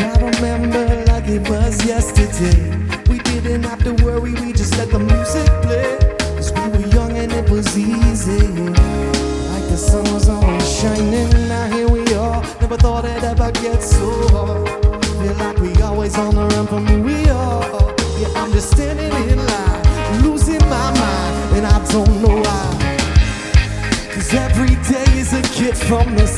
I remember like it was yesterday. We didn't have to worry, we just let the music play. Cause we were young and it was easy. Like the sun was always shining. Now here we are, never thought it'd ever get so hard. Feel like we always on the run from who we are. Yeah, I'm just standing in line, losing my mind, and I don't know why. Cause every day is a kid from the